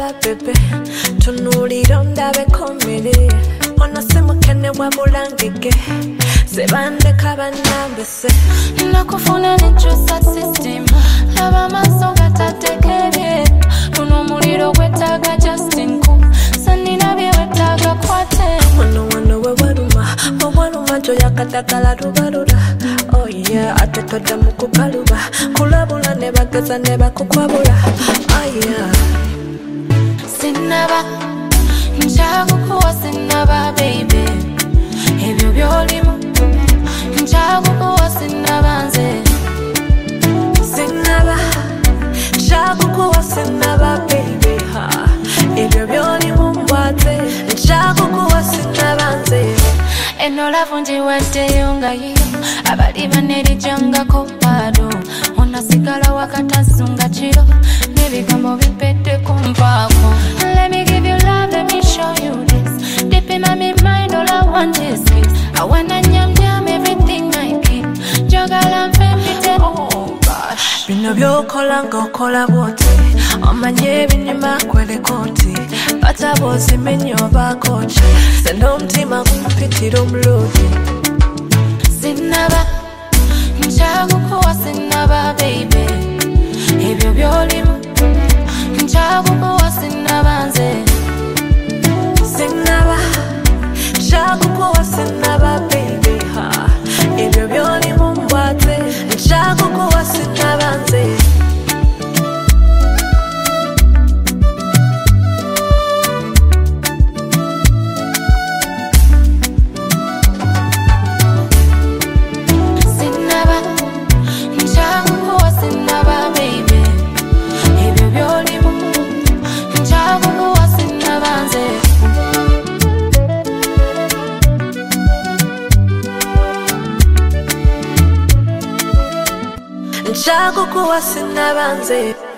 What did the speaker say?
Sinaba bebe tunulira ndabe komere ono simukene wabulangike sebandeka banambese nakufuna nekyusa system laba maaso gatatekere luno muliro gwetaaga Justin ku sanina bye wetaaga kwate wano wewaluma jo yakadagala lubalula oh yeah ate todda mu kukaluba kulabula ne bageza ne bakukwabula oh yeah sinaba njagukuwa sinaba baby ebyo byolimu njagukuwa sinaba nze sinaba njagukuwa sinaba baby ha ebyo byolimu mbwate njagukuwa sinaba nze eno lavu njiwaddeyo nga yiyo abali banerijangako bado onasigala wakatasunga kiro n'ebigambo bipeddeko nvaako. Let me give you love, let me show you this. Deep in my mind, all I want is peace. I wanna nyam everything I keep. Jogala mpempite oh gosh bino byokola ng'okola bwoti omanye ebinyuma kwelekoti bata bw'ozimenya obaako ki senda omutima gumpitira omulodi sinaba njagukuwa sinaba baby ebyo byolimu njagukuwa sinaba nze sinaba njagukuwa sinaba baby ha ebyo byolimu mbwate njagukuwa sinaba nze njagukuwa sinaba nze